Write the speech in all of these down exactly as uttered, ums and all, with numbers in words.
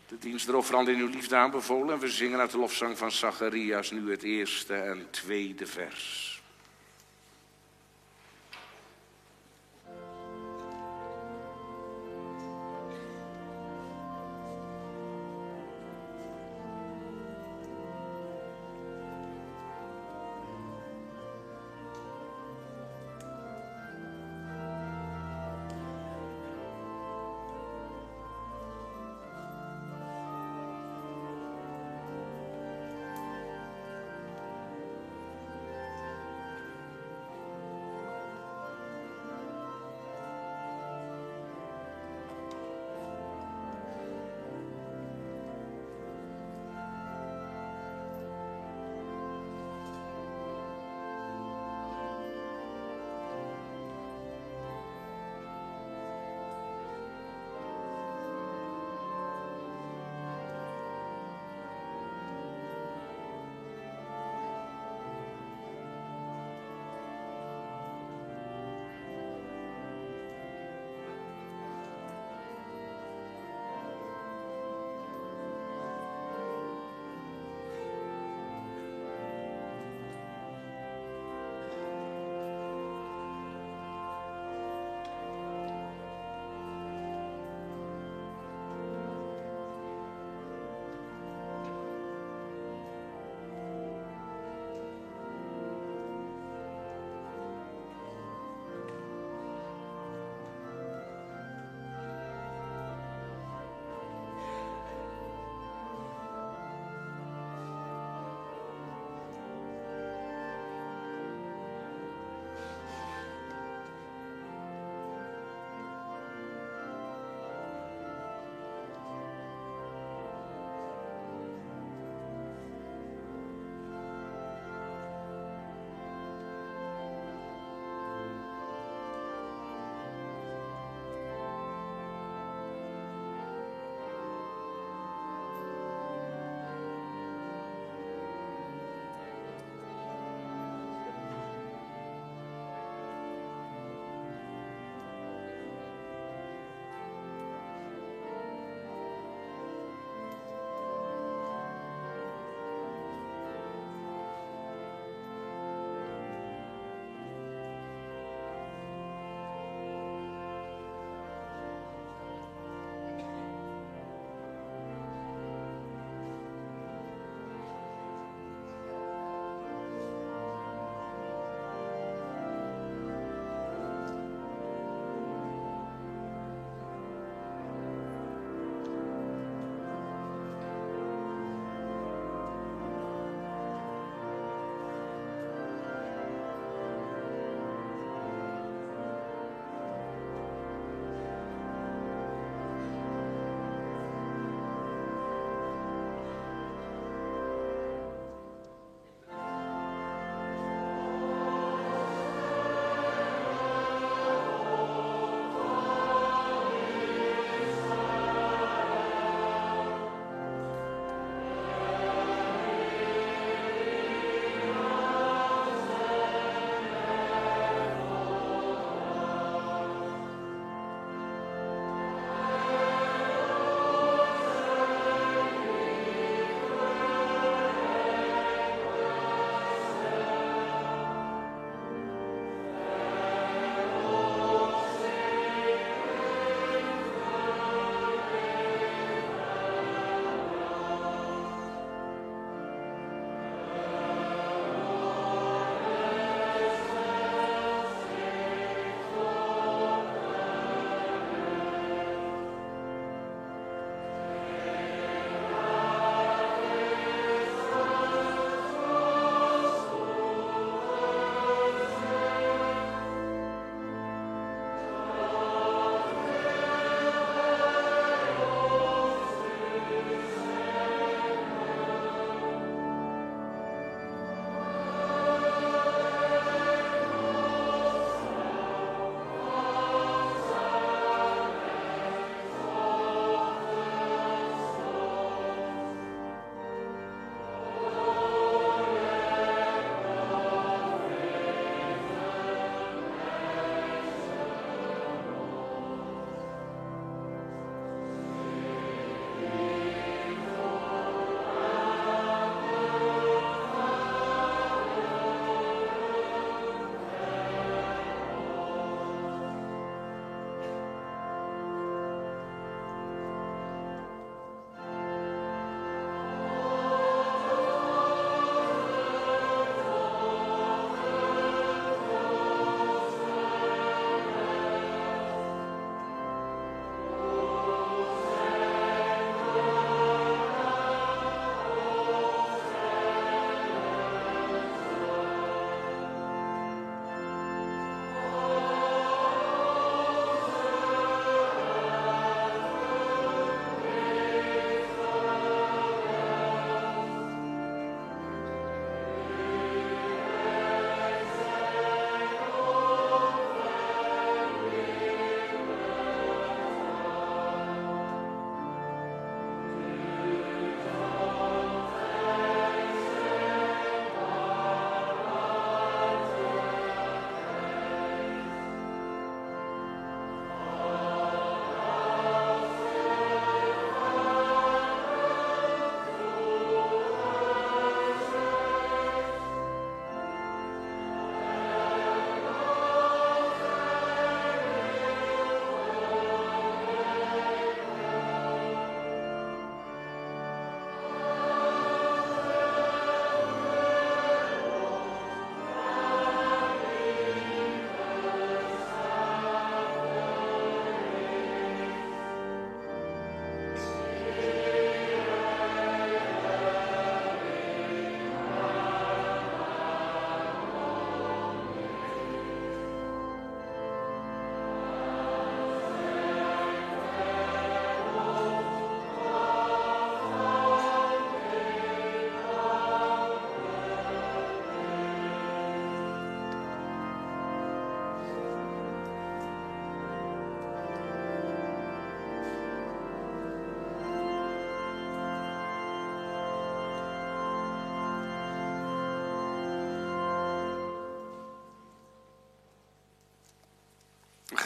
De dienst erofferanden in uw liefde aanbevolen. En we zingen uit de lofzang van Zacharias nu het eerste en tweede vers.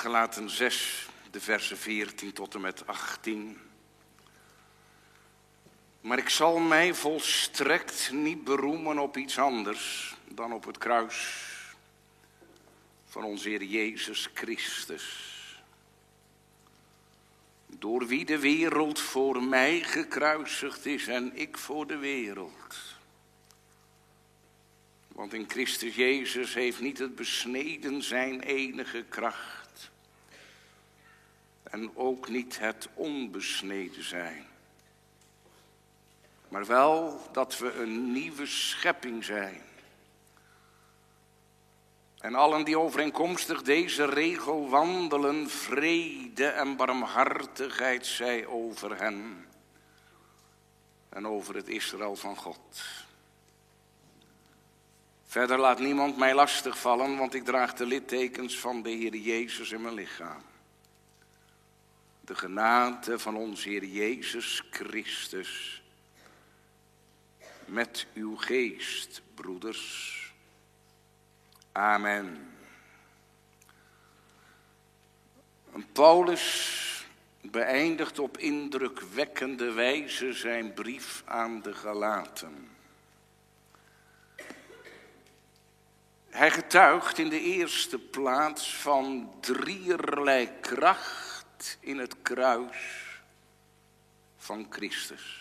Galaten zes, de versen veertien tot en met achttien. Maar ik zal mij volstrekt niet beroemen op iets anders dan op het kruis van onze Heer Jezus Christus. Door wie de wereld voor mij gekruisigd is en ik voor de wereld. Want in Christus Jezus heeft niet het besneden zijn enige kracht. En ook niet het onbesneden zijn. Maar wel dat we een nieuwe schepping zijn. En allen die overeenkomstig deze regel wandelen, vrede en barmhartigheid zij over hen. En over het Israël van God. Verder laat niemand mij lastig vallen, want ik draag de littekens van de Heer Jezus in mijn lichaam. De genade van onze Heer Jezus Christus. Met uw geest, broeders. Amen. En Paulus beëindigt op indrukwekkende wijze zijn brief aan de Galaten. Hij getuigt in de eerste plaats van drieërlei kracht in het kruis van Christus.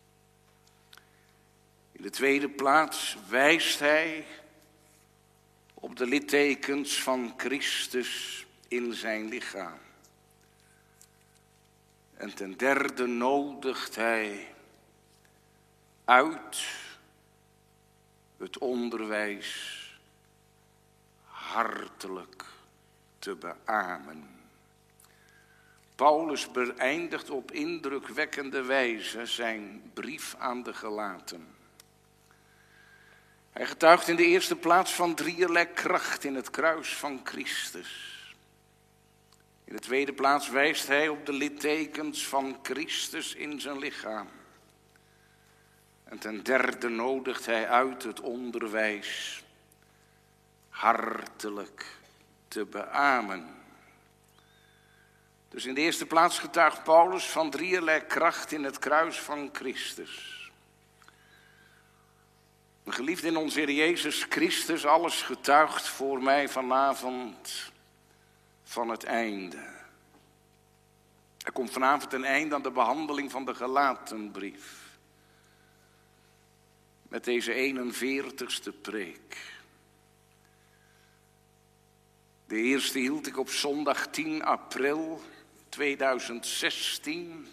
In de tweede plaats wijst hij op de littekens van Christus in zijn lichaam. En ten derde nodigt hij uit het onderwijs hartelijk te beamen. Paulus beëindigt op indrukwekkende wijze zijn brief aan de Galaten. Hij getuigt in de eerste plaats van drieërlei kracht in het kruis van Christus. In de tweede plaats wijst hij op de littekens van Christus in zijn lichaam. En ten derde nodigt hij uit het onderwijs hartelijk te beamen. Dus in de eerste plaats getuigt Paulus van drieërlei kracht in het kruis van Christus. Geliefd in onze Heer Jezus Christus, alles getuigt voor mij vanavond van het einde. Er komt vanavond een einde aan de behandeling van de Galatenbrief. Met deze eenenveertigste preek. De eerste hield ik op zondag tien april tweeduizend zestien.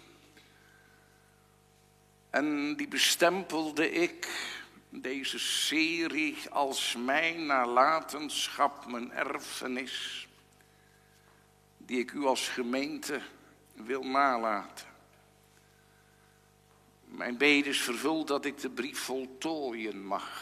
En die bestempelde ik, deze serie, als mijn nalatenschap, mijn erfenis, die ik u als gemeente wil nalaten. Mijn bede is vervuld dat ik de brief voltooien mag.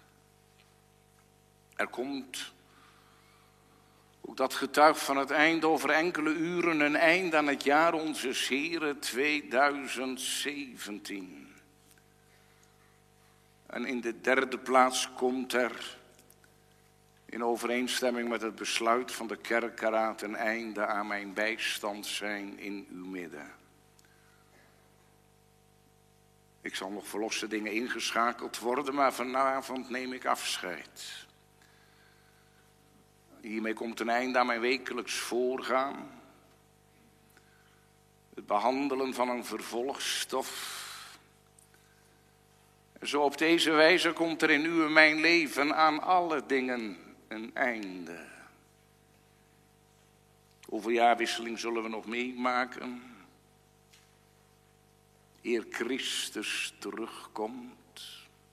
Er komt, ook dat getuigt van het einde, over enkele uren een einde aan het jaar Onzes Heren tweeduizend zeventien. En in de derde plaats komt er, in overeenstemming met het besluit van de kerkeraad, een einde aan mijn bijstand zijn in uw midden. Ik zal nog voor losse dingen ingeschakeld worden, maar vanavond neem ik afscheid. Hiermee komt een einde aan mijn wekelijks voorgaan. Het behandelen van een vervolgstof. Zo op deze wijze komt er in u en mijn leven aan alle dingen een einde. Hoeveel jaarwisseling zullen we nog meemaken? Eer Christus terugkomt.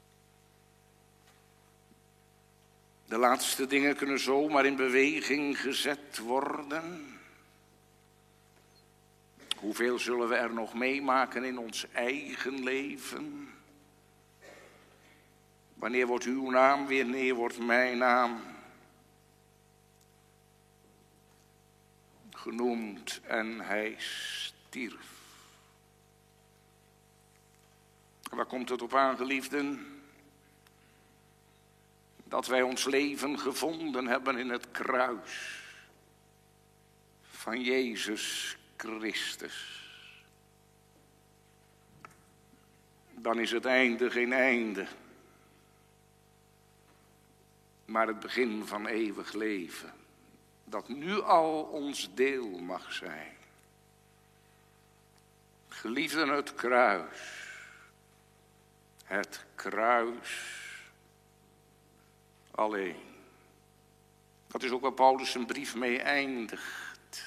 De laatste dingen kunnen zomaar in beweging gezet worden. Hoeveel zullen we er nog meemaken in ons eigen leven? Wanneer wordt uw naam, wanneer wordt mijn naam genoemd en hij stierf. Waar komt het op aan, geliefden? Dat wij ons leven gevonden hebben in het kruis van Jezus Christus. Dan is het einde geen einde, maar het begin van eeuwig leven, dat nu al ons deel mag zijn. Geliefden, het kruis, het kruis alleen. Dat is ook waar Paulus zijn brief mee eindigt.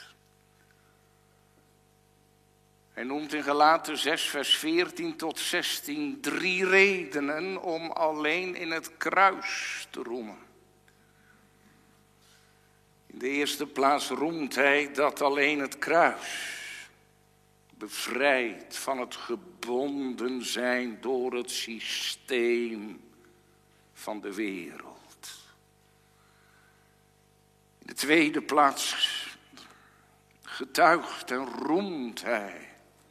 Hij noemt in Galaten zes, vers veertien tot zestien drie redenen om alleen in het kruis te roemen. In de eerste plaats roemt hij dat alleen het kruis bevrijdt van het gebonden zijn door het systeem van de wereld. In de tweede plaats getuigt en roemt hij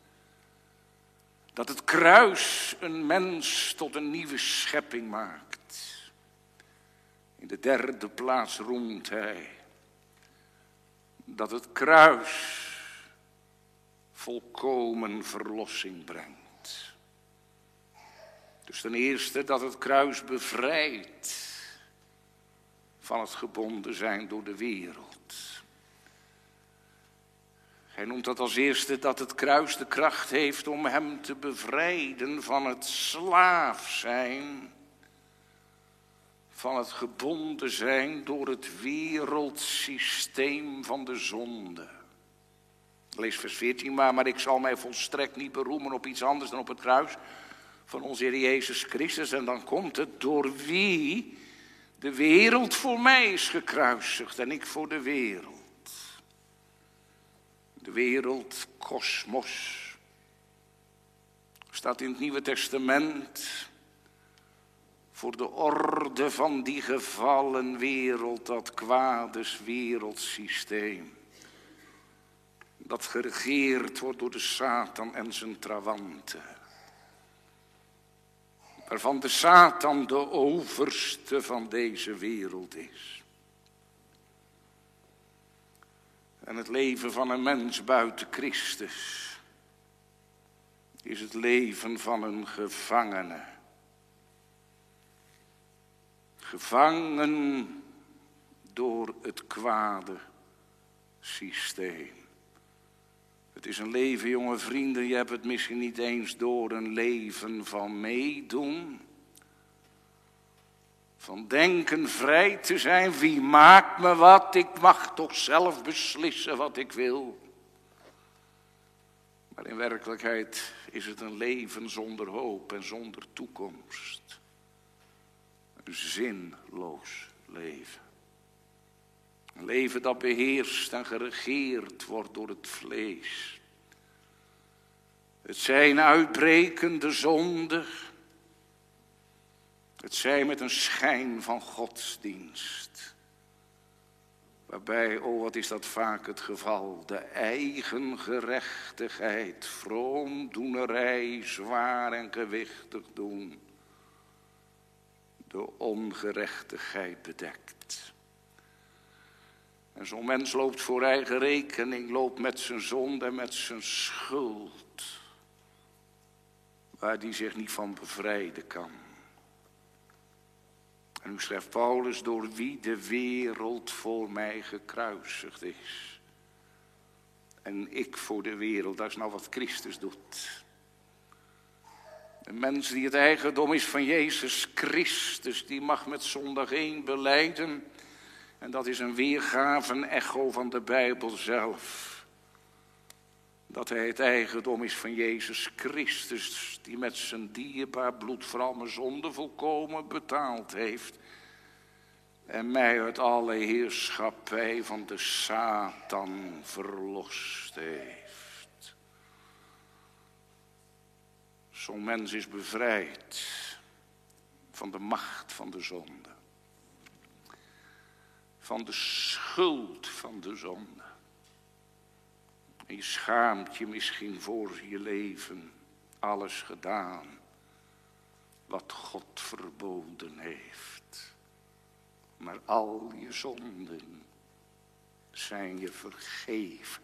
dat het kruis een mens tot een nieuwe schepping maakt. In de derde plaats roemt hij dat het kruis volkomen verlossing brengt. Dus ten eerste dat het kruis bevrijdt van het gebonden zijn door de wereld. Hij noemt dat als eerste dat het kruis de kracht heeft om hem te bevrijden van het slaaf zijn, van het gebonden zijn door het wereldsysteem van de zonde. Lees vers veertien maar, maar ik zal mij volstrekt niet beroemen op iets anders dan op het kruis van onze Heer Jezus Christus. En dan komt het, door wie de wereld voor mij is gekruisigd en ik voor de wereld. De wereld, kosmos, staat in het Nieuwe Testament voor de orde van die gevallen wereld, dat kwades wereldsysteem, dat geregeerd wordt door de Satan en zijn trawanten. Waarvan de Satan de overste van deze wereld is. En het leven van een mens buiten Christus is het leven van een gevangene. Gevangen door het kwade systeem. Het is een leven, jonge vrienden, je hebt het misschien niet eens door, een leven van meedoen. Van denken vrij te zijn, wie maakt me wat, ik mag toch zelf beslissen wat ik wil. Maar in werkelijkheid is het een leven zonder hoop en zonder toekomst. Een zinloos leven. Een leven dat beheerst en geregeerd wordt door het vlees. Het zijn uitbrekende zonde. Het zij met een schijn van godsdienst. Waarbij, oh wat is dat vaak het geval, de eigen gerechtigheid, vroomdoenerij, zwaar en gewichtig doen, de ongerechtigheid bedekt. En zo'n mens loopt voor eigen rekening, loopt met zijn zonde en met zijn schuld, waar die zich niet van bevrijden kan. En nu schrijft Paulus, door wie de wereld voor mij gekruisigd is. En ik voor de wereld, dat is nou wat Christus doet. Een mens die het eigendom is van Jezus Christus, die mag met zondag één belijden. En dat is een weergave, een echo van de Bijbel zelf. Dat hij het eigendom is van Jezus Christus, die met zijn dierbaar bloed voor al mijn zonde volkomen betaald heeft. En mij uit alle heerschappij van de Satan verlost heeft. Zo'n mens is bevrijd van de macht van de zonde. Van de schuld van de zonde. En je schaamt je misschien voor je leven alles gedaan wat God verboden heeft. Maar al je zonden zijn je vergeven.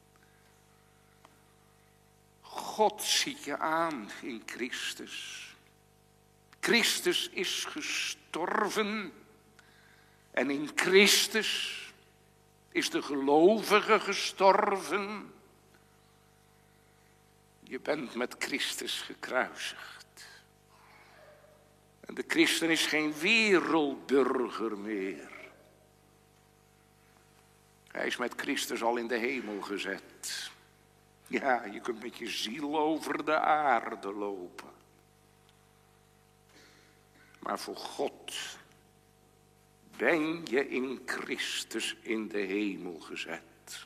God ziet je aan in Christus. Christus is gestorven en in Christus is de gelovige gestorven. Je bent met Christus gekruisigd. En de christen is geen wereldburger meer. Hij is met Christus al in de hemel gezet. Ja, je kunt met je ziel over de aarde lopen. Maar voor God ben je in Christus in de hemel gezet.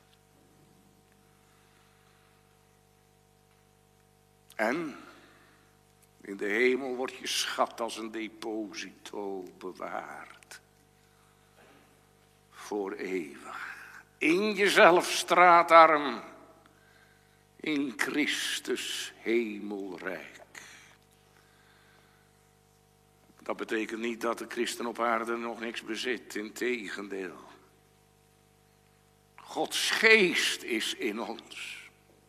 En in de hemel wordt je schat als een deposito bewaard. Voor eeuwig. In jezelf straatarm. In Christus hemelrijk. Dat betekent niet dat de christen op aarde nog niks bezit. Integendeel. Gods geest is in ons.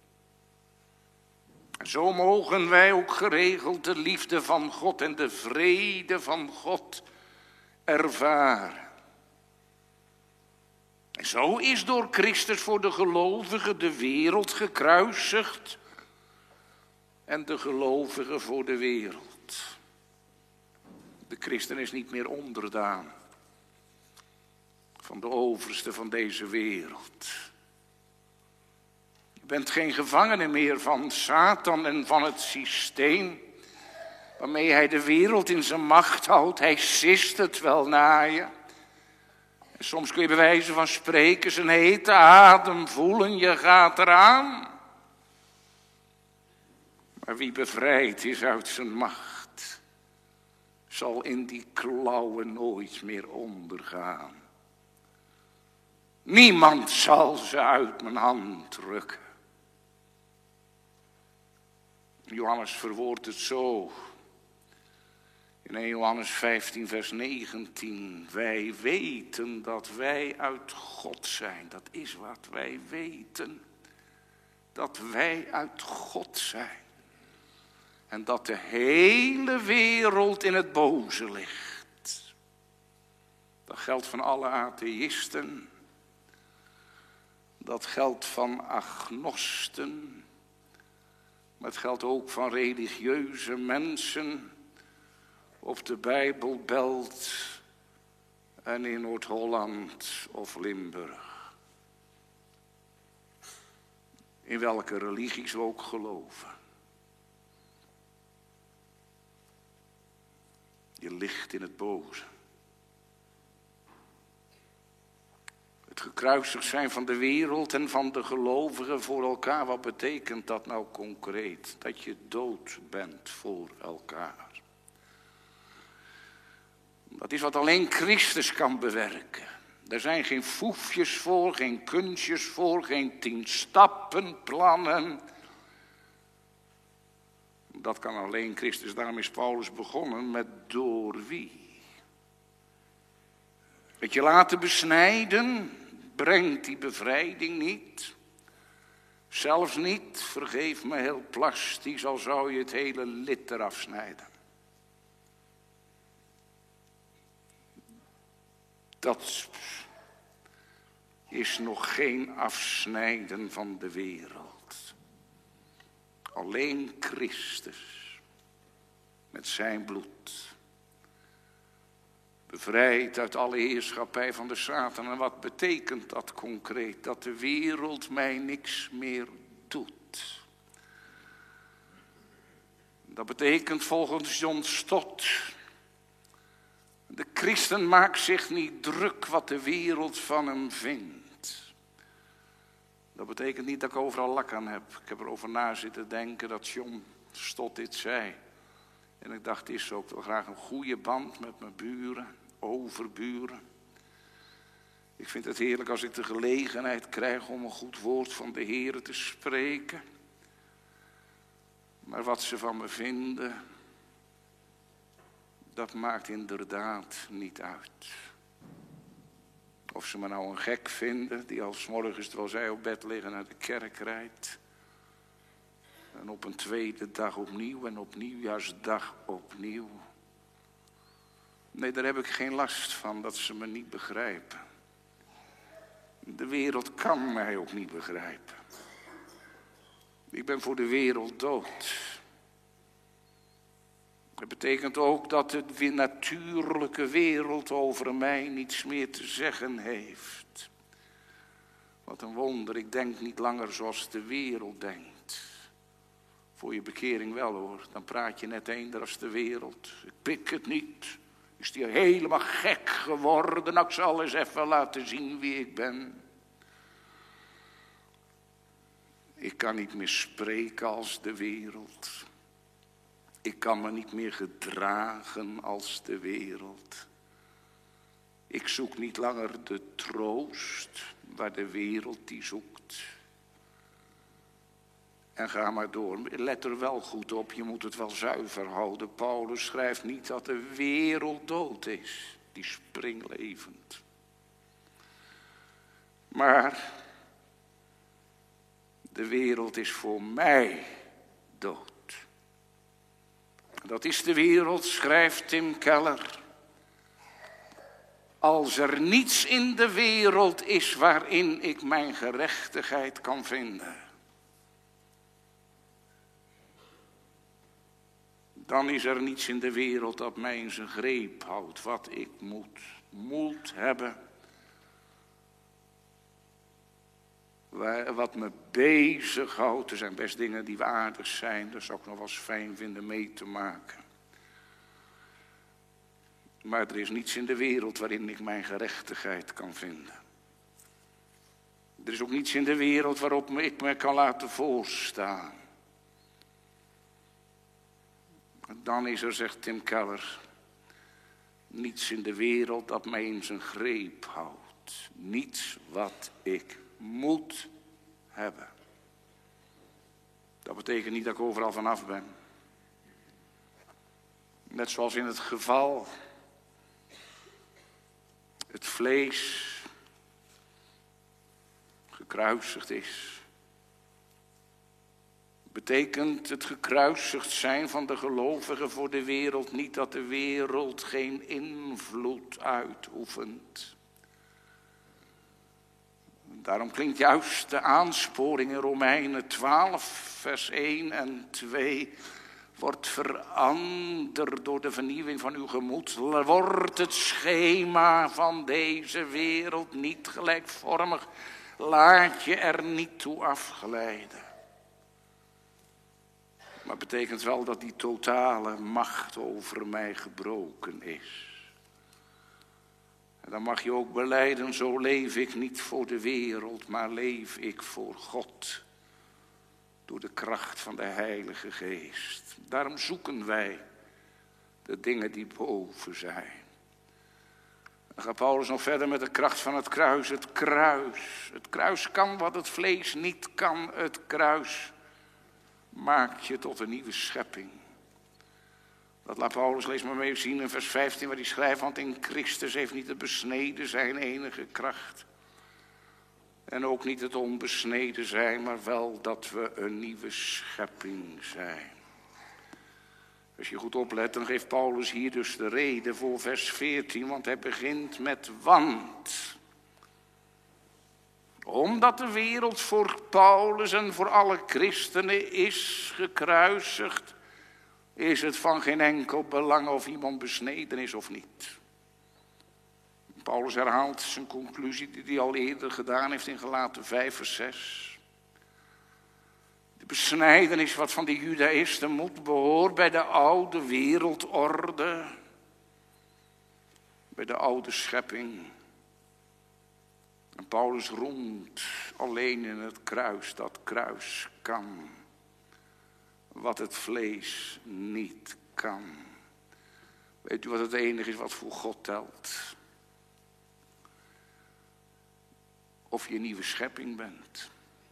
En zo mogen wij ook geregeld de liefde van God en de vrede van God ervaren. En zo is door Christus voor de gelovigen de wereld gekruisigd en de gelovigen voor de wereld. De christen is niet meer onderdaan van de overste van deze wereld. Je bent geen gevangene meer van Satan en van het systeem waarmee hij de wereld in zijn macht houdt. Hij sist het wel na je. En soms kun je bij wijze van spreken zijn hete adem voelen, je gaat eraan. Maar wie bevrijd is uit zijn macht, zal in die klauwen nooit meer ondergaan. Niemand zal ze uit mijn hand rukken. Johannes verwoordt het zo. In eerste Johannes vijftien vers negentien. Wij weten dat wij uit God zijn. Dat is wat wij weten. Dat wij uit God zijn. En dat de hele wereld in het boze ligt. Dat geldt van alle atheïsten. Dat geldt van agnosten. Maar het geldt ook van religieuze mensen op de Bijbelbelt en in Noord-Holland of Limburg. In welke religies we ook geloven. Je ligt in het boze. Het gekruisigd zijn van de wereld en van de gelovigen voor elkaar. Wat betekent dat nou concreet? Dat je dood bent voor elkaar. Dat is wat alleen Christus kan bewerken. Er zijn geen foefjes voor, geen kunstjes voor, geen tien stappen plannen. Dat kan alleen Christus. Daarom is Paulus begonnen met door wie. Het je laten besnijden brengt die bevrijding niet. Zelfs niet, vergeef me heel plastisch, al zou je het hele lid eraf snijden. Dat is nog geen afsnijden van de wereld. Alleen Christus met zijn bloed. Bevrijd uit alle heerschappij van de Satan. En wat betekent dat concreet? Dat de wereld mij niks meer doet. Dat betekent volgens John Stott: de christen maakt zich niet druk wat de wereld van hem vindt. Dat betekent niet dat ik overal lak aan heb. Ik heb erover na zitten denken dat John Stott dit zei. En ik dacht, is ook wel graag een goede band met mijn buren, overburen. Ik vind het heerlijk als ik de gelegenheid krijg om een goed woord van de Heere te spreken. Maar wat ze van me vinden, dat maakt inderdaad niet uit. Of ze me nou een gek vinden die al 's morgens terwijl zij op bed liggen naar de kerk rijdt. En op een tweede dag opnieuw en op nieuwjaarsdag opnieuw. Nee, daar heb ik geen last van dat ze me niet begrijpen. De wereld kan mij ook niet begrijpen. Ik ben voor de wereld dood. Dat betekent ook dat de natuurlijke wereld over mij niets meer te zeggen heeft. Wat een wonder, ik denk niet langer zoals de wereld denkt. Voor je bekering wel hoor, dan praat je net eender als de wereld. Ik pik het niet. Is die helemaal gek geworden? Nou, ik zal eens even laten zien wie ik ben. Ik kan niet meer spreken als de wereld. Ik kan me niet meer gedragen als de wereld. Ik zoek niet langer de troost waar de wereld die zoekt. En ga maar door. Let er wel goed op, je moet het wel zuiver houden. Paulus schrijft niet dat de wereld dood is. Die is springlevend. Maar de wereld is voor mij dood. Dat is de wereld, schrijft Tim Keller. Als er niets in de wereld is waarin ik mijn gerechtigheid kan vinden, dan is er niets in de wereld dat mij in zijn greep houdt. Wat ik moet, moet hebben. Wat me bezighoudt. Er zijn best dingen die waardig zijn. Dat zou ik nog wel eens fijn vinden mee te maken. Maar er is niets in de wereld waarin ik mijn gerechtigheid kan vinden. Er is ook niets in de wereld waarop ik me kan laten voorstaan. Dan is er, zegt Tim Keller, niets in de wereld dat mij in zijn greep houdt. Niets wat ik moet hebben. Dat betekent niet dat ik overal vanaf ben. Net zoals in het geval het vlees gekruisigd is. Betekent het gekruisigd zijn van de gelovigen voor de wereld niet dat de wereld geen invloed uitoefent. Daarom klinkt juist de aansporing in Romeinen twaalf, vers één en twee. Wordt veranderd door de vernieuwing van uw gemoed. Wordt het schema van deze wereld niet gelijkvormig. Laat je er niet toe afgeleiden. Maar het betekent wel dat die totale macht over mij gebroken is. En dan mag je ook belijden, zo leef ik niet voor de wereld, maar leef ik voor God. Door de kracht van de Heilige Geest. Daarom zoeken wij de dingen die boven zijn. Dan gaat Paulus nog verder met de kracht van het kruis. Het kruis. Het kruis kan wat het vlees niet kan. Het kruis maakt je tot een nieuwe schepping. Dat laat Paulus, lees maar mee zien in vers vijftien, waar hij schrijft, want in Christus heeft niet het besneden zijn enige kracht. En ook niet het onbesneden zijn, maar wel dat we een nieuwe schepping zijn. Als je goed oplet, dan geeft Paulus hier dus de reden voor vers veertien, want hij begint met want. Omdat de wereld voor Paulus en voor alle christenen is gekruisigd, is het van geen enkel belang of iemand besneden is of niet. Paulus herhaalt zijn conclusie die hij al eerder gedaan heeft in Galaten vijf vers zes. De besnijdenis wat van de Judaïsten moet behoort bij de oude wereldorde. Bij de oude schepping. En Paulus roemt alleen in het kruis. Dat kruis kan wat het vlees niet kan. Weet u wat het enige is wat voor God telt? Of je een nieuwe schepping bent.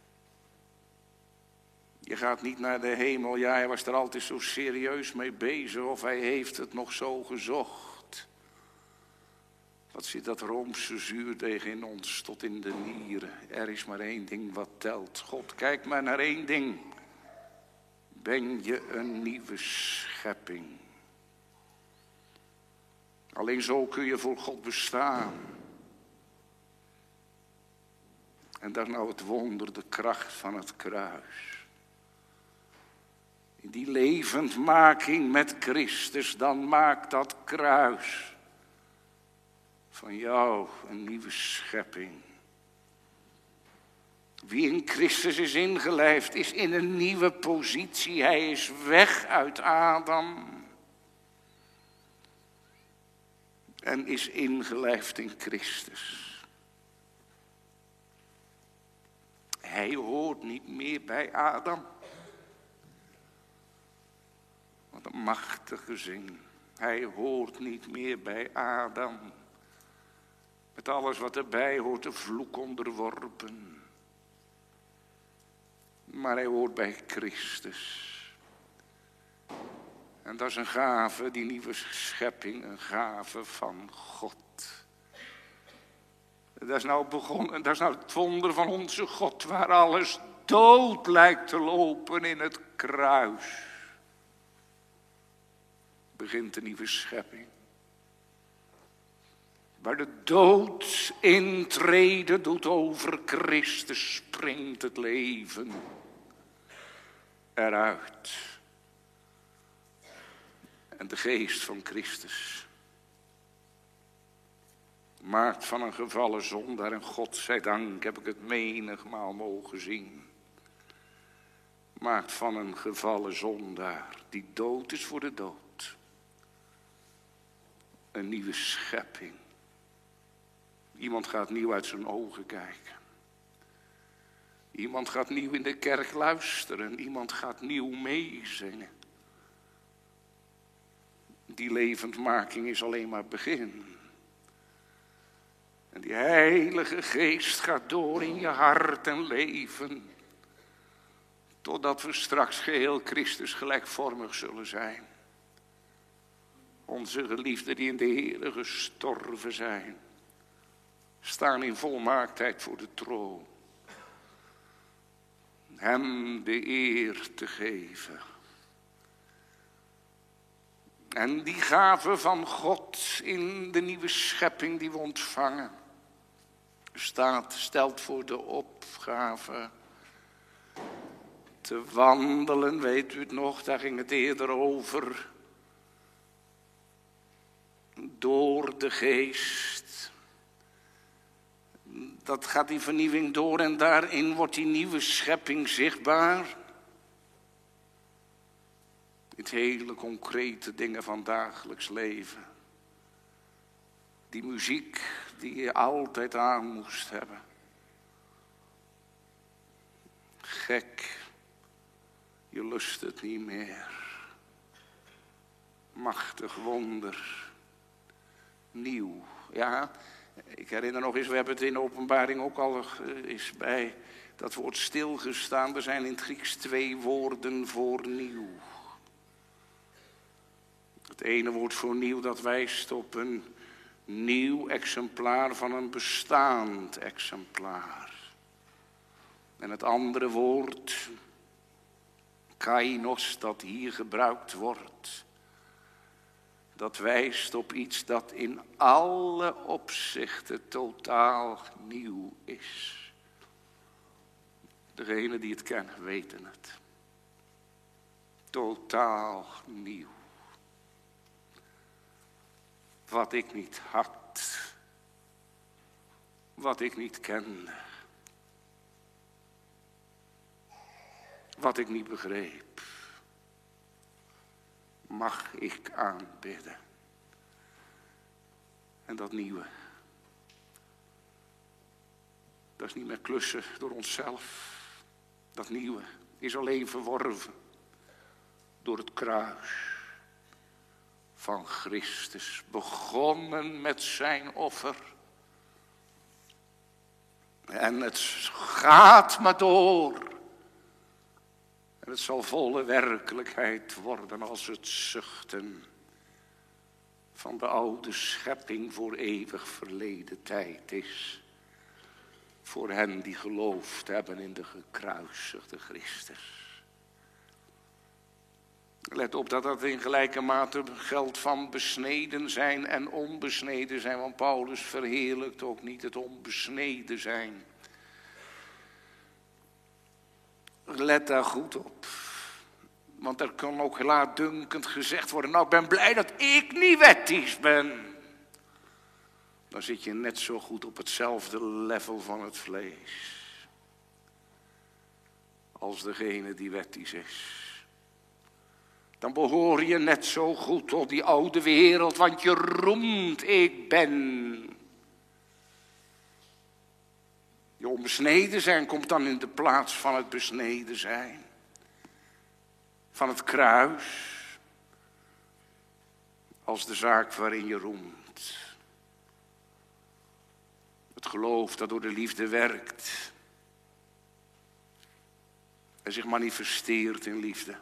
Je gaat niet naar de hemel, ja, hij was er altijd zo serieus mee bezig, of hij heeft het nog zo gezocht. Wat zit dat Roomse zuurdeeg in ons tot in de nieren? Er is maar één ding wat telt. God, kijk maar naar één ding. Ben je een nieuwe schepping? Alleen zo kun je voor God bestaan. En dat is nou het wonder, de kracht van het kruis. In die levendmaking met Christus, dan maakt dat kruis van jou een nieuwe schepping. Wie in Christus is ingelijfd, is in een nieuwe positie. Hij is weg uit Adam. En is ingelijfd in Christus. Hij hoort niet meer bij Adam. Wat een machtige zin. Hij hoort niet meer bij Adam. Met alles wat erbij hoort, de vloek onderworpen. Maar hij hoort bij Christus. En dat is een gave, die nieuwe schepping, een gave van God. Dat is nou begonnen, dat is nou het wonder van onze God, waar alles dood lijkt te lopen in het kruis. Begint de nieuwe schepping. Waar de dood intrede doet over Christus, springt het leven eruit. En de geest van Christus maakt van een gevallen zondaar, en God zij dank heb ik het menigmaal mogen zien, maakt van een gevallen zondaar die dood is voor de dood een nieuwe schepping. Iemand gaat nieuw uit zijn ogen kijken. Iemand gaat nieuw in de kerk luisteren. Iemand gaat nieuw meezingen. Die levendmaking is alleen maar begin. En die Heilige Geest gaat door in je hart en leven. Totdat we straks geheel Christus gelijkvormig zullen zijn. Onze geliefden die in de Heere gestorven zijn, staan in volmaaktheid voor de troon. Hem de eer te geven. En die gave van God in de nieuwe schepping die we ontvangen, staat, stelt voor de opgave te wandelen. Weet u het nog, daar ging het eerder over. Door de geest. Dat gaat die vernieuwing door en daarin wordt die nieuwe schepping zichtbaar. Dit hele concrete dingen van dagelijks leven. Die muziek die je altijd aan moest hebben. Gek, je lust het niet meer. Machtig wonder. Nieuw, ja. Ik herinner nog eens, we hebben het in de openbaring ook al eens bij dat woord stilgestaan. Er zijn in het Grieks twee woorden voor nieuw. Het ene woord voor nieuw, dat wijst op een nieuw exemplaar van een bestaand exemplaar. En het andere woord, kainos, dat hier gebruikt wordt, dat wijst op iets dat in alle opzichten totaal nieuw is. Degenen die het kennen weten het. Totaal nieuw. Wat ik niet had. Wat ik niet kende. Wat ik niet begreep. Mag ik aanbidden. En dat nieuwe. Dat is niet meer klussen door onszelf. Dat nieuwe is alleen verworven door het kruis van Christus. Begonnen met zijn offer. En het gaat maar door. En het zal volle werkelijkheid worden als het zuchten van de oude schepping voor eeuwig verleden tijd is. Voor hen die geloofd hebben in de gekruisigde Christus. Let op dat dat in gelijke mate geldt van besneden zijn en onbesneden zijn. Want Paulus verheerlijkt ook niet het onbesneden zijn. Let daar goed op. Want er kan ook laatdunkend gezegd worden, nou ik ben blij dat ik niet wettisch ben. Dan zit je net zo goed op hetzelfde level van het vlees. Als degene die wettisch is. Dan behoor je net zo goed tot die oude wereld, want je roemt ik ben. Je onbesneden zijn komt dan in de plaats van het besneden zijn. Van het kruis. Als de zaak waarin je roemt. Het geloof dat door de liefde werkt. En zich manifesteert in liefde.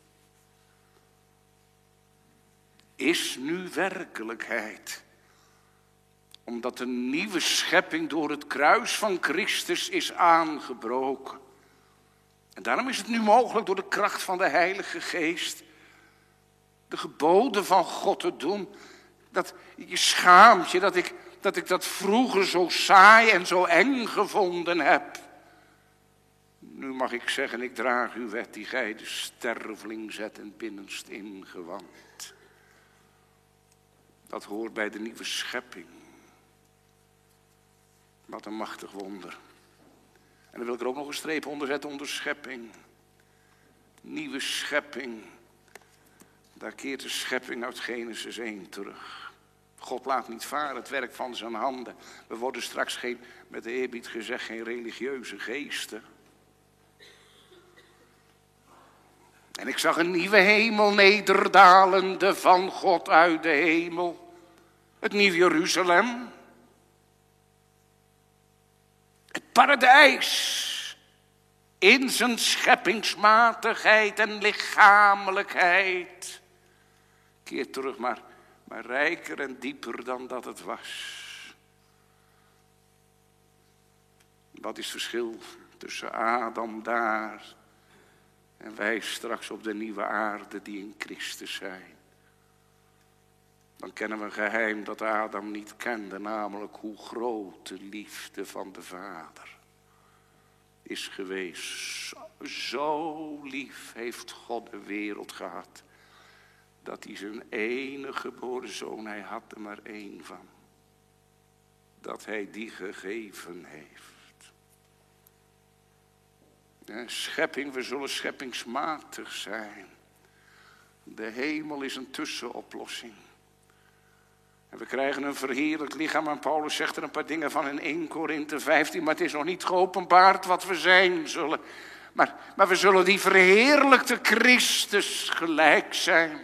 Is nu werkelijkheid. Omdat de nieuwe schepping door het kruis van Christus is aangebroken. En daarom is het nu mogelijk door de kracht van de Heilige Geest de geboden van God te doen. Dat je schaamt je dat ik, dat ik dat vroeger zo saai en zo eng gevonden heb. Nu mag ik zeggen, ik draag uw wet die gij de sterveling zet en binnenst ingewand. Dat hoort bij de nieuwe schepping. Wat een machtig wonder. En dan wil ik er ook nog een streep onder zetten onder schepping. Nieuwe schepping. Daar keert de schepping uit Genesis één terug. God laat niet varen het werk van zijn handen. We worden straks geen, met de eerbied gezegd, geen religieuze geesten. En ik zag een nieuwe hemel nederdalende van God uit de hemel. Het nieuw Jeruzalem. Het paradijs. In zijn scheppingsmatigheid en lichamelijkheid. Keer terug, maar, maar rijker en dieper dan dat het was. Wat is het verschil tussen Adam daar en wij straks op de nieuwe aarde die in Christus zijn? Dan kennen we een geheim dat Adam niet kende, namelijk hoe groot de liefde van de Vader is geweest. Zo lief heeft God de wereld gehad, dat hij zijn enige geboren zoon, hij had er maar één van, dat hij die gegeven heeft. En schepping, we zullen scheppingsmatig zijn. De hemel is een tussenoplossing. En we krijgen een verheerlijk lichaam. En Paulus zegt er een paar dingen van in Eerste Korinthe vijftien. Maar het is nog niet geopenbaard wat we zijn zullen. Maar, maar we zullen die verheerlijkte Christus gelijk zijn.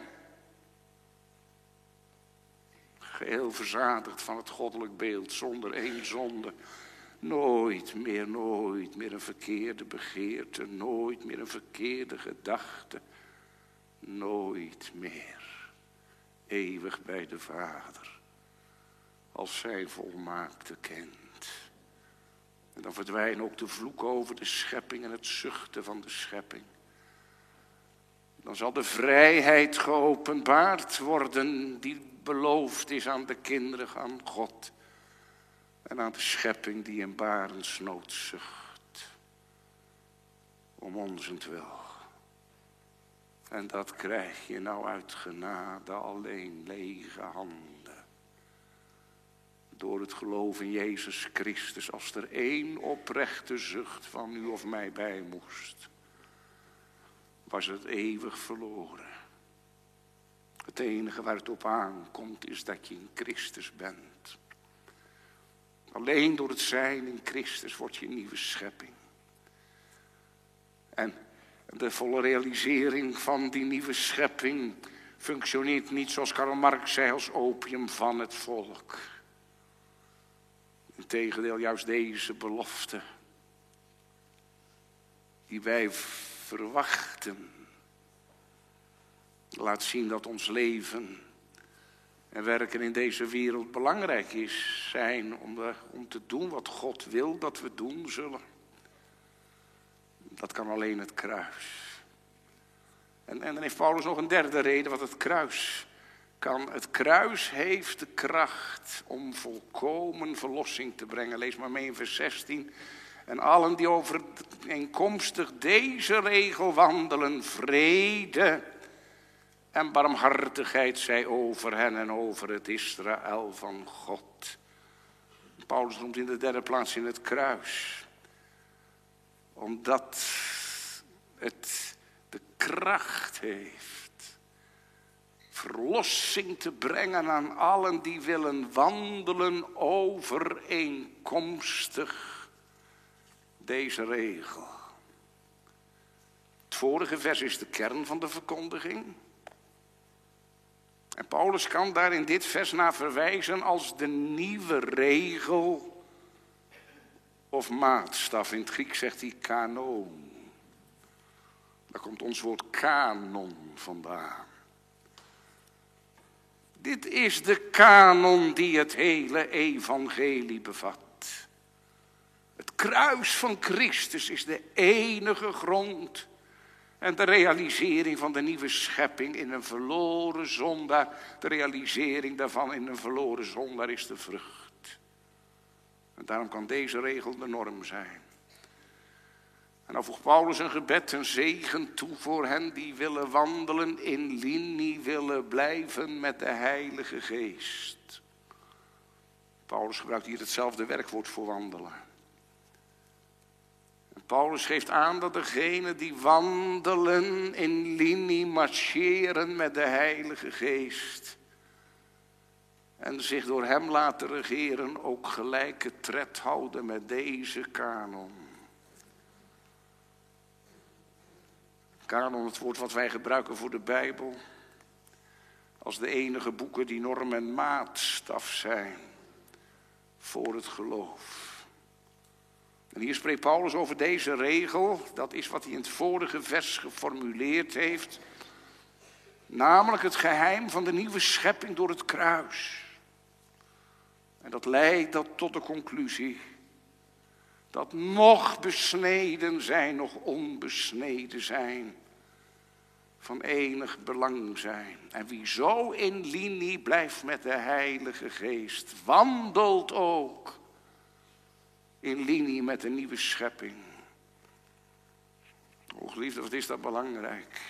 Geheel verzadigd van het goddelijk beeld. Zonder één zonde. Nooit meer, nooit meer een verkeerde begeerte. Nooit meer een verkeerde gedachte. Nooit meer. Eeuwig bij de Vader. Als zijn volmaakte kind. En dan verdwijnen ook de vloeken over de schepping en het zuchten van de schepping. Dan zal de vrijheid geopenbaard worden die beloofd is aan de kinderen van God. En aan de schepping die in barensnood zucht. Om onzentwil. En dat krijg je nou uit genade alleen lege handen. Door het geloof in Jezus Christus, als er één oprechte zucht van u of mij bij moest, was het eeuwig verloren. Het enige waar het op aankomt is dat je in Christus bent. Alleen door het zijn in Christus word je een nieuwe schepping. En de volle realisering van die nieuwe schepping functioneert niet zoals Karl Marx zei als opium van het volk. Integendeel, juist deze belofte die wij verwachten laat zien dat ons leven en werken in deze wereld belangrijk is, zijn om, de, om te doen wat God wil dat we doen zullen. Dat kan alleen het kruis. En, en dan heeft Paulus nog een derde reden wat het kruis kan. Het kruis heeft de kracht om volkomen verlossing te brengen. Lees maar mee in vers zestien. En allen die overeenkomstig deze regel wandelen, vrede en barmhartigheid zij over hen en over het Israël van God. Paulus noemt in de derde plaats in het kruis. Omdat het de kracht heeft verlossing te brengen aan allen die willen wandelen overeenkomstig deze regel. Het vorige vers is de kern van de verkondiging. En Paulus kan daar in dit vers naar verwijzen als de nieuwe regel of maatstaf. In het Grieks zegt hij kanon. Daar komt ons woord kanon vandaan. Dit is de kanon die het hele evangelie bevat. Het kruis van Christus is de enige grond en de realisering van de nieuwe schepping in een verloren zondaar. De realisering daarvan in een verloren zondaar is de vrucht. En daarom kan deze regel de norm zijn. En dan voegt Paulus een gebed, een zegen toe voor hen die willen wandelen in linie, willen blijven met de Heilige Geest. Paulus gebruikt hier hetzelfde werkwoord voor wandelen. En Paulus geeft aan dat degenen die wandelen in linie, marcheren met de Heilige Geest en zich door hem laten regeren, ook gelijke tred houden met deze kanon. Kanon, het woord wat wij gebruiken voor de Bijbel, als de enige boeken die norm en maatstaf zijn voor het geloof. En hier spreekt Paulus over deze regel, dat is wat hij in het vorige vers geformuleerd heeft, namelijk het geheim van de nieuwe schepping door het kruis. En dat leidt dat tot de conclusie dat nog besneden zijn, nog onbesneden zijn, van enig belang zijn. En wie zo in linie blijft met de Heilige Geest, wandelt ook in linie met de nieuwe schepping. O geliefde, wat is dat belangrijk?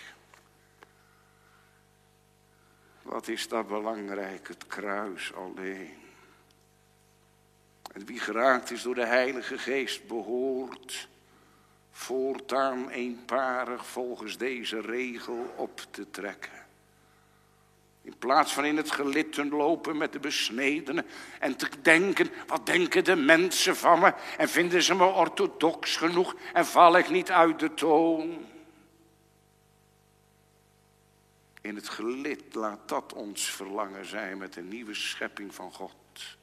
Wat is dat belangrijk? Het kruis alleen. En wie geraakt is door de Heilige Geest behoort voortaan eenparig volgens deze regel op te trekken. In plaats van in het gelid te lopen met de besnedenen en te denken, wat denken de mensen van me? En vinden ze me orthodox genoeg en val ik niet uit de toon? In het gelid laat dat ons verlangen zijn met de nieuwe schepping van God.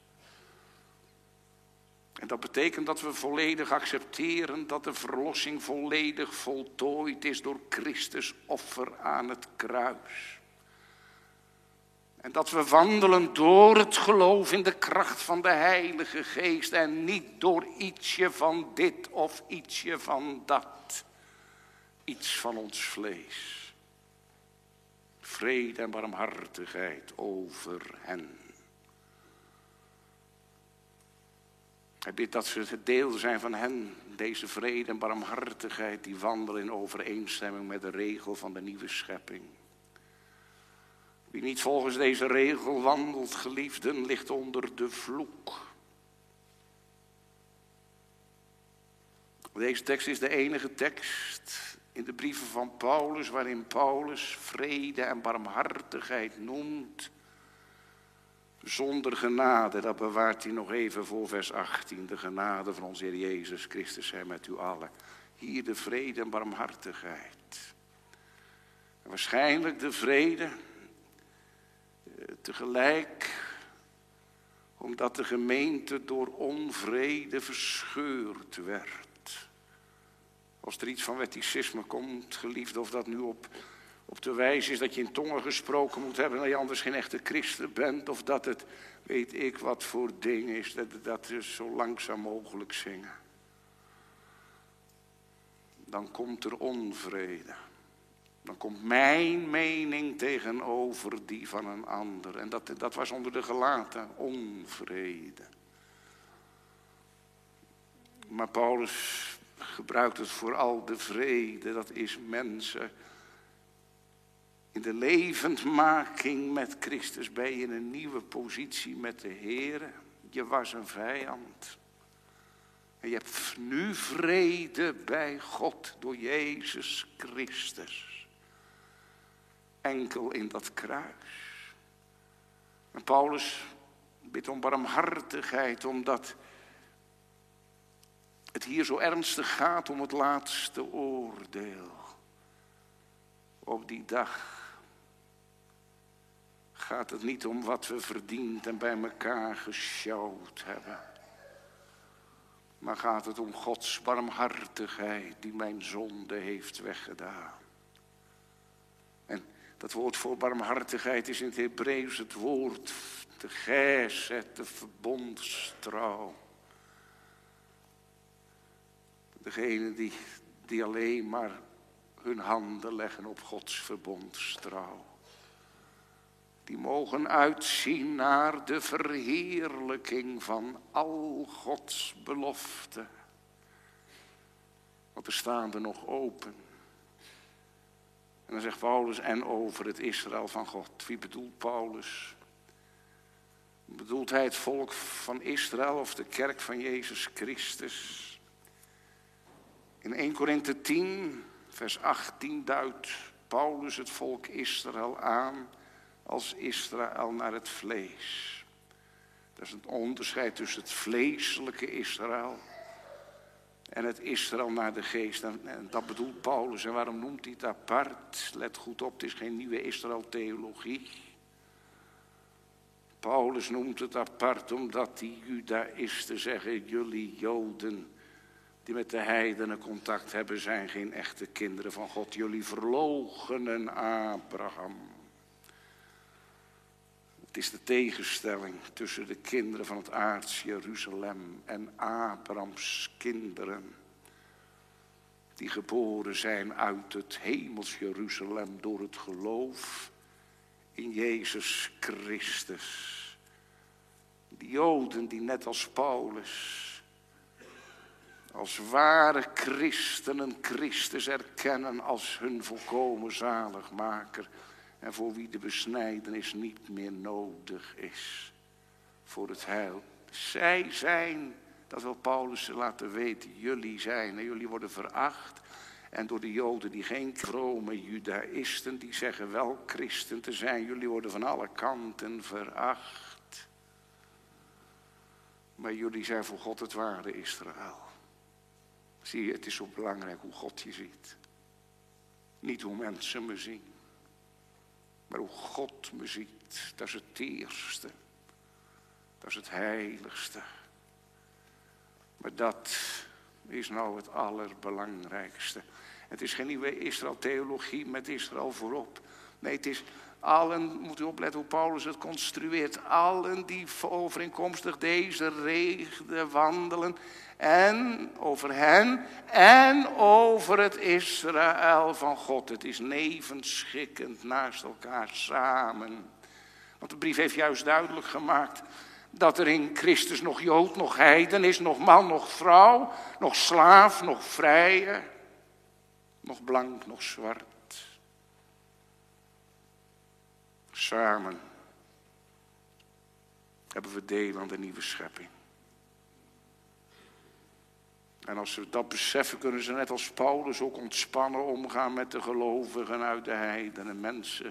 En dat betekent dat we volledig accepteren dat de verlossing volledig voltooid is door Christus offer aan het kruis. En dat we wandelen door het geloof in de kracht van de Heilige Geest en niet door ietsje van dit of ietsje van dat. Iets van ons vlees. Vrede en barmhartigheid over hen. Ik bid dat ze het deel zijn van hen, deze vrede en barmhartigheid, die wandelen in overeenstemming met de regel van de nieuwe schepping. Wie niet volgens deze regel wandelt, geliefden, ligt onder de vloek. Deze tekst is de enige tekst in de brieven van Paulus waarin Paulus vrede en barmhartigheid noemt. Zonder genade, dat bewaart hij nog even voor vers achttien. De genade van onze Heer Jezus Christus zij met u allen. Hier de vrede en barmhartigheid. En waarschijnlijk de vrede tegelijk omdat de gemeente door onvrede verscheurd werd. Als er iets van wetticisme komt, geliefde, of dat nu op op de wijze is dat je in tongen gesproken moet hebben, dat je anders geen echte christen bent. Of dat het, weet ik wat voor ding is, dat, dat is zo langzaam mogelijk zingen. Dan komt er onvrede. Dan komt mijn mening tegenover die van een ander. En dat, dat was onder de gelaten, onvrede. Maar Paulus gebruikt het voor al de vrede. Dat is mensen. In de levendmaking met Christus ben je in een nieuwe positie met de Heer. Je was een vijand. En je hebt nu vrede bij God door Jezus Christus. Enkel in dat kruis. En Paulus bidt om barmhartigheid, omdat het hier zo ernstig gaat om het laatste oordeel. Op die dag gaat het niet om wat we verdiend en bij elkaar gesjouwd hebben. Maar gaat het om Gods barmhartigheid die mijn zonde heeft weggedaan. En dat woord voor barmhartigheid is in het Hebreeuws het woord de gesed, de verbondstrouw. Degene die, die alleen maar hun handen leggen op Gods verbondstrouw. Die mogen uitzien naar de verheerlijking van al Gods beloften. Want er staan er nog open. En dan zegt Paulus, en over het Israël van God. Wie bedoelt Paulus? Bedoelt hij het volk van Israël of de kerk van Jezus Christus? In eerste Korinthe tien, vers achttien duidt Paulus het volk Israël aan als Israël naar het vlees. Dat is een onderscheid tussen het vleeselijke Israël en het Israël naar de geest. En dat bedoelt Paulus. En waarom noemt hij het apart? Let goed op, het is geen nieuwe Israël-theologie. Paulus noemt het apart omdat die Judaïsten zeggen, jullie Joden die met de heidenen contact hebben, zijn geen echte kinderen van God. Jullie verloochenen Abraham. Het is de tegenstelling tussen de kinderen van het aards Jeruzalem en Abrahams kinderen. Die geboren zijn uit het hemels Jeruzalem door het geloof in Jezus Christus. Die Joden die net als Paulus als ware christenen Christus erkennen als hun volkomen zaligmaker. En voor wie de besnijdenis niet meer nodig is voor het heil. Zij zijn, dat wil Paulus ze laten weten, jullie zijn en jullie worden veracht. En door de Joden die geen vrome Judaïsten, die zeggen wel christen te zijn, jullie worden van alle kanten veracht. Maar jullie zijn voor God het ware Israël. Zie je, het is zo belangrijk hoe God je ziet. Niet hoe mensen me zien. Maar hoe God me ziet, dat is het eerste. Dat is het heiligste. Maar dat is nou het allerbelangrijkste. Het is geen nieuwe Israël-theologie met Israël voorop. Nee, het is allen, moet u opletten hoe Paulus het construeert. Allen die overeenkomstig deze regelen wandelen. En over hen en over het Israël van God. Het is nevenschikkend naast elkaar samen. Want de brief heeft juist duidelijk gemaakt dat er in Christus nog Jood, nog heiden is, nog man, nog vrouw, nog slaaf, nog vrije, nog blank, nog zwart. Samen hebben we deel aan de nieuwe schepping. En als we dat beseffen, kunnen ze net als Paulus ook ontspannen omgaan met de gelovigen uit de heidenen. Mensen,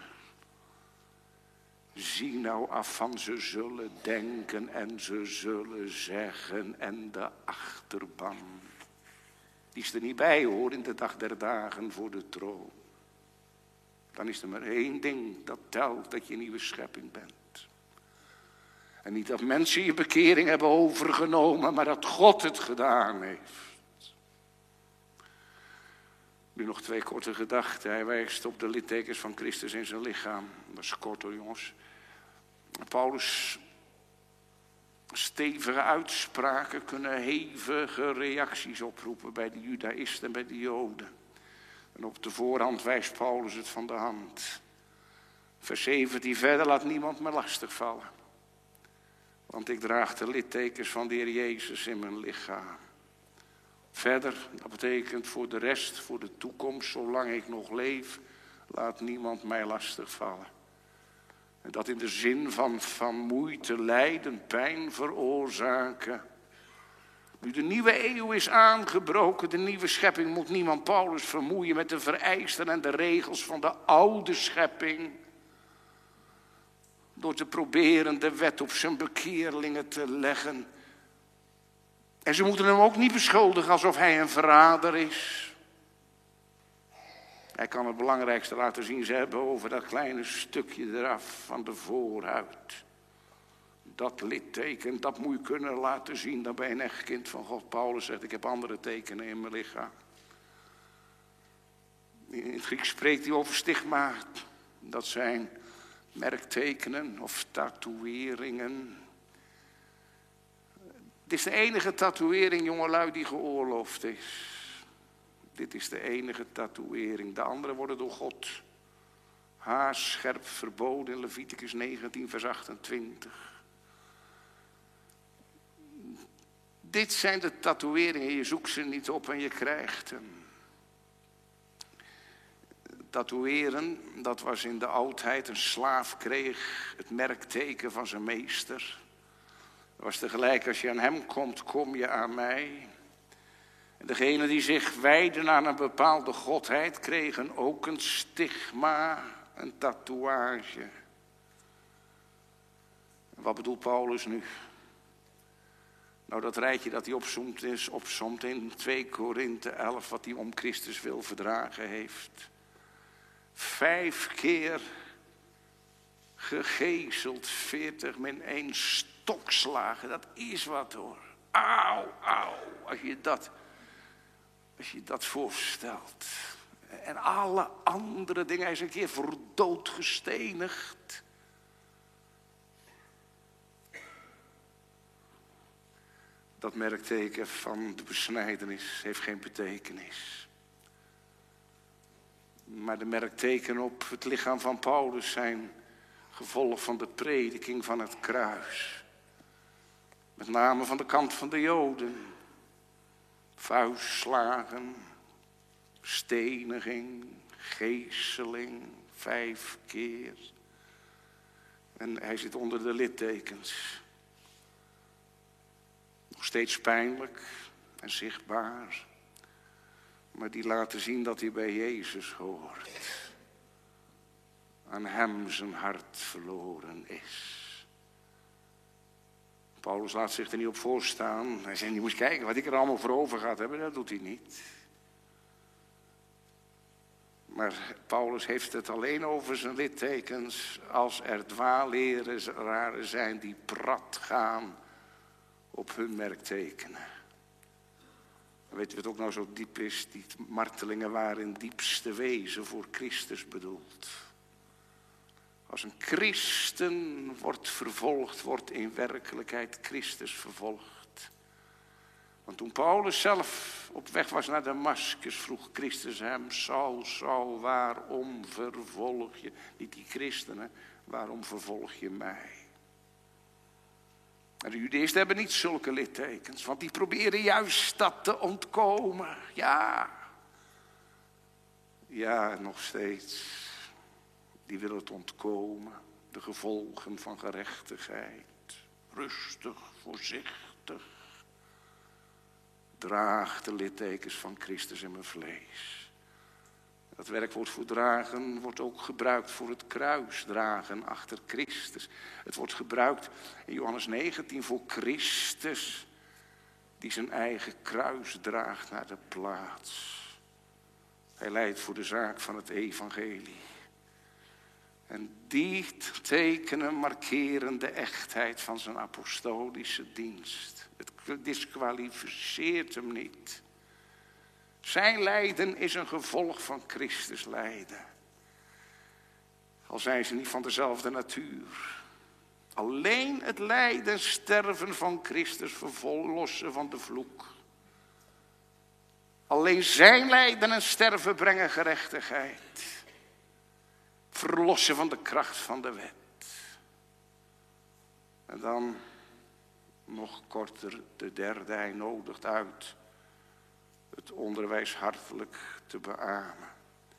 zie nou af van ze zullen denken en ze zullen zeggen en de achterban. Die is er niet bij hoor in de dag der dagen voor de troon. Dan is er maar één ding dat telt, dat je een nieuwe schepping bent. En niet dat mensen je bekering hebben overgenomen, maar dat God het gedaan heeft. Nu nog twee korte gedachten. Hij wijst op de littekens van Christus in zijn lichaam. Dat is kort hoor, jongens. Paulus' stevige uitspraken kunnen hevige reacties oproepen bij de Judaïsten en bij de Joden. En op de voorhand wijst Paulus het van de hand. Vers zeventien verder, laat niemand me lastigvallen. Want ik draag de littekens van de Heer Jezus in mijn lichaam. Verder, dat betekent voor de rest, voor de toekomst, zolang ik nog leef, laat niemand mij lastigvallen. En dat in de zin van, van moeite, lijden, pijn veroorzaken. Nu de nieuwe eeuw is aangebroken, de nieuwe schepping, moet niemand Paulus vermoeien met de vereisten en de regels van de oude schepping. Door te proberen de wet op zijn bekeerlingen te leggen. En ze moeten hem ook niet beschuldigen alsof hij een verrader is. Hij kan het belangrijkste laten zien. Ze hebben over dat kleine stukje eraf van de voorhuid. Dat litteken, dat moet je kunnen laten zien. Dan ben je een echt kind van God. Paulus zegt, ik heb andere tekenen in mijn lichaam. In het Grieks spreekt hij over stigma. Dat zijn merktekenen of tatoeëringen. Dit is de enige tatoeëring, jongelui, die geoorloofd is. Dit is de enige tatoeëring. De andere worden door God haarscherp verboden in Leviticus negentien, vers achtentwintig. Dit zijn de tatoeëringen. Je zoekt ze niet op en je krijgt hem. Tatoeëren, dat was in de oudheid. Een slaaf kreeg het merkteken van zijn meester. Dat was tegelijk, als je aan hem komt, kom je aan mij. En degenen die zich wijden aan een bepaalde godheid, kregen ook een stigma, een tatoeage. En wat bedoelt Paulus nu? Nou, dat rijtje dat hij opzomt is, opzomt in twee Korinthe elf, wat hij om Christus wil verdragen heeft. Vijf keer gegezeld, veertig min één stokslagen. Dat is wat hoor. Auw, auw. Als je dat, als je dat voorstelt. En alle andere dingen. Hij is een keer voor dood gestenigd. Dat merkteken van de besnijdenis heeft geen betekenis. Maar de merktekenen op het lichaam van Paulus zijn gevolg van de prediking van het kruis. Met name van de kant van de Joden. Vuistslagen, steniging, geeseling, vijf keer. En hij zit onder de littekens. Nog steeds pijnlijk en zichtbaar. Maar die laten zien dat hij bij Jezus hoort. Aan hem zijn hart verloren is. Paulus laat zich er niet op voorstaan. Hij zegt, je moet kijken wat ik er allemaal voor over gaat hebben. Dat doet hij niet. Maar Paulus heeft het alleen over zijn littekens als er dwaaleraren zijn die prat gaan op hun merktekenen. Weet je wat ook nou zo diep is? Die martelingen waren in diepste wezen voor Christus bedoeld. Als een christen wordt vervolgd, wordt in werkelijkheid Christus vervolgd. Want toen Paulus zelf op weg was naar Damaskus, vroeg Christus hem, Saul, Saul, waarom vervolg je, niet die christenen, waarom vervolg je mij? En de Judeësten hebben niet zulke littekens, want die proberen juist dat te ontkomen. Ja, ja, nog steeds. Die willen het ontkomen, de gevolgen van gerechtigheid. Rustig, voorzichtig. Draag de littekens van Christus in mijn vlees. Dat werkwoord voor dragen wordt ook gebruikt voor het kruisdragen achter Christus. Het wordt gebruikt in Johannes negentien voor Christus die zijn eigen kruis draagt naar de plaats. Hij lijdt voor de zaak van het evangelie. En die tekenen markeren de echtheid van zijn apostolische dienst. Het diskwalificeert hem niet. Zijn lijden is een gevolg van Christus lijden. Al zijn ze niet van dezelfde natuur. Alleen het lijden, sterven van Christus verlossen van de vloek. Alleen zijn lijden en sterven brengen gerechtigheid. Verlossen van de kracht van de wet. En dan, nog korter, de derde, hij nodigt uit het onderwijs hartelijk te beamen.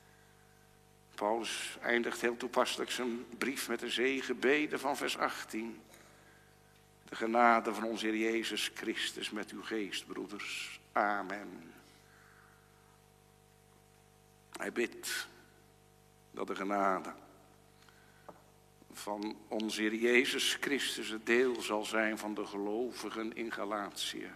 Paulus eindigt heel toepasselijk zijn brief met de zegenbede van vers achttien. De genade van onze Heer Jezus Christus met uw geest, broeders. Amen. Hij bidt dat de genade van onze Heer Jezus Christus het deel zal zijn van de gelovigen in Galatië.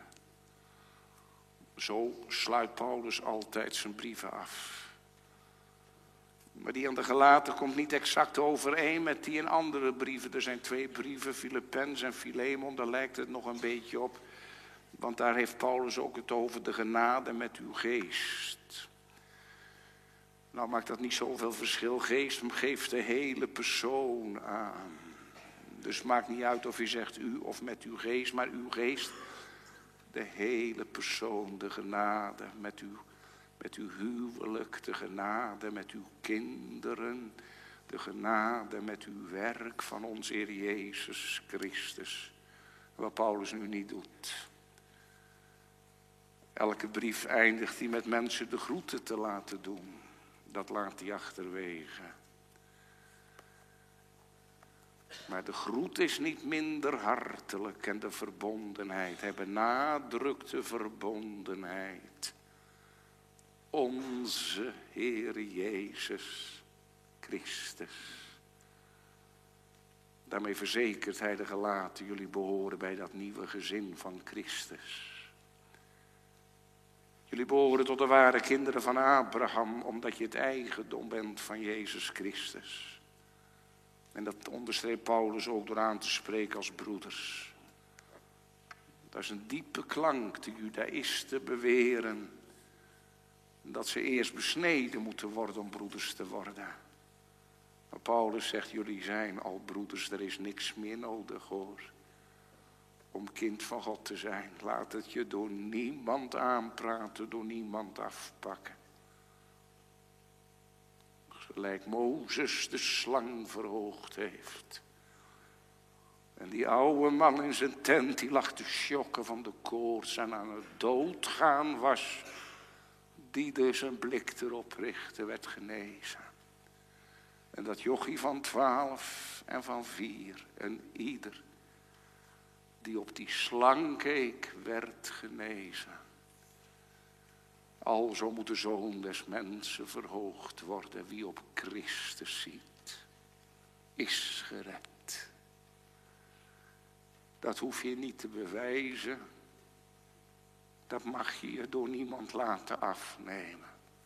Zo sluit Paulus altijd zijn brieven af. Maar die aan de Galaten komt niet exact overeen met die in andere brieven. Er zijn twee brieven, Filippenzen en Filemon, daar lijkt het nog een beetje op. Want daar heeft Paulus ook het over de genade met uw geest. Nou maakt dat niet zoveel verschil. Geest geeft de hele persoon aan. Dus maakt niet uit of je zegt u of met uw geest, maar uw geest, de hele persoon, de genade met uw, met uw huwelijk, de genade met uw kinderen, de genade met uw werk van onze Heer Jezus Christus. Wat Paulus nu niet doet. Elke brief eindigt hij met mensen de groeten te laten doen. Dat laat hij achterwege. Maar de groet is niet minder hartelijk en de verbondenheid. Hij benadrukt de verbondenheid. Onze Heer Jezus Christus. Daarmee verzekert hij de Galaten, jullie behoren bij dat nieuwe gezin van Christus. Jullie behoren tot de ware kinderen van Abraham, omdat je het eigendom bent van Jezus Christus. En dat onderstreept Paulus ook door aan te spreken als broeders. Dat is een diepe klank, de Judaïsten beweren dat ze eerst besneden moeten worden om broeders te worden. Maar Paulus zegt, jullie zijn al broeders, er is niks meer nodig hoor. Om kind van God te zijn. Laat het je door niemand aanpraten, door niemand afpakken. Gelijk Mozes de slang verhoogd heeft. En die oude man in zijn tent, die lag te sjokken van de koorts en aan het doodgaan was. Die dus zijn blik erop richtte, werd genezen. En dat jochie van twaalf en van vier en ieder die op die slang keek, werd genezen. Alzo moet de Zoon des Mensen verhoogd worden. Wie op Christus ziet, is gered. Dat hoef je niet te bewijzen. Dat mag je je door niemand laten afnemen.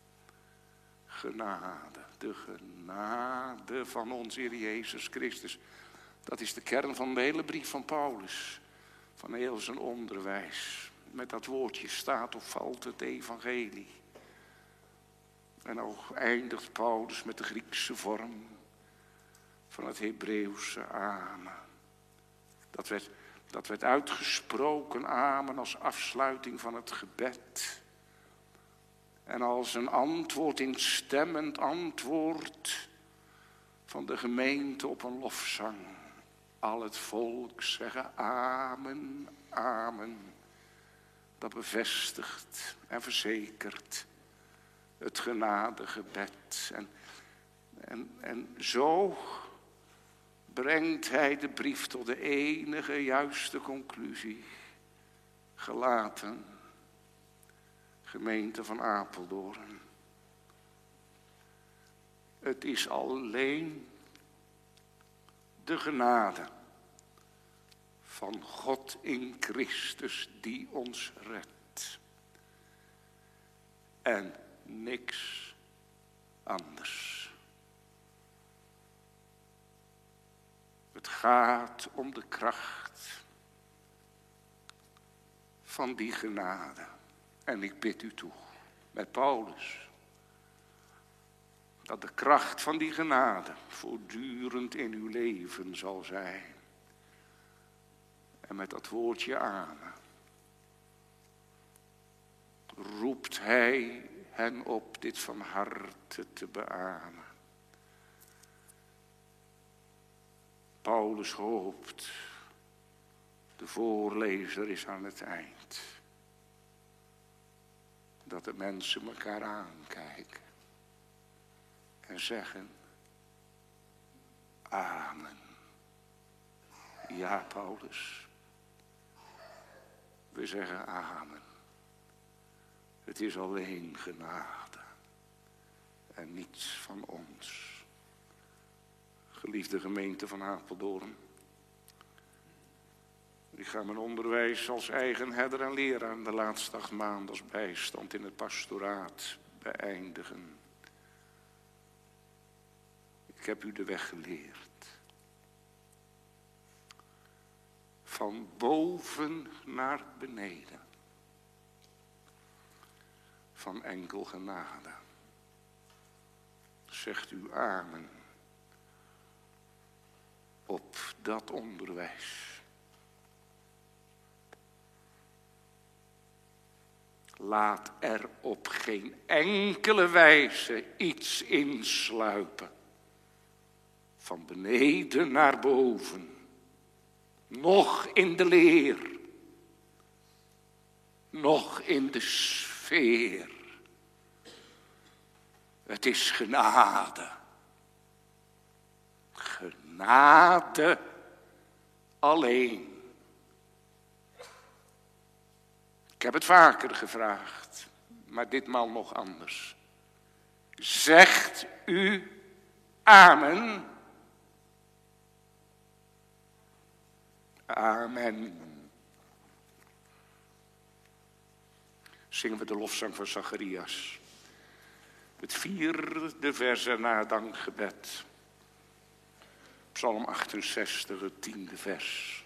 Genade, de genade van onze Heer Jezus Christus. Dat is de kern van de hele brief van Paulus. Van heel zijn onderwijs. Met dat woordje staat of valt het evangelie. En ook eindigt Paulus met de Griekse vorm van het Hebreeuwse amen. Dat werd, dat werd uitgesproken amen als afsluiting van het gebed. En als een antwoord, instemmend antwoord van de gemeente op een lofzang. Al het volk zeggen amen, amen. Dat bevestigt en verzekert het genadegebed. En, en, en zo brengt hij de brief tot de enige juiste conclusie. Galaten, gemeente van Apeldoorn. Het is alleen de genade van God in Christus die ons redt. En niks anders. Het gaat om de kracht van die genade. En ik bid u toe, met Paulus. Dat de kracht van die genade voortdurend in uw leven zal zijn. En met dat woordje amen roept hij hen op dit van harte te beamen. Paulus hoopt, de voorlezer is aan het eind, dat de mensen elkaar aankijken en zeggen, amen. Ja, Paulus, we zeggen amen. Het is alleen genade en niets van ons. Geliefde gemeente van Apeldoorn, ik ga mijn onderwijs als eigen herder en leraar de laatste acht maanden als bijstand in het pastoraat beëindigen. Ik heb u de weg geleerd. Van boven naar beneden. Van enkel genade. Zegt u amen op dat onderwijs. Laat er op geen enkele wijze iets insluipen. Van beneden naar boven. Nog in de leer. Nog in de sfeer. Het is genade. Genade alleen. Ik heb het vaker gevraagd, maar ditmaal nog anders. Zegt u amen? Amen. Zingen we de lofzang van Zacharias. Het vierde vers na het dankgebed. Psalm achtenzestig, het tiende vers.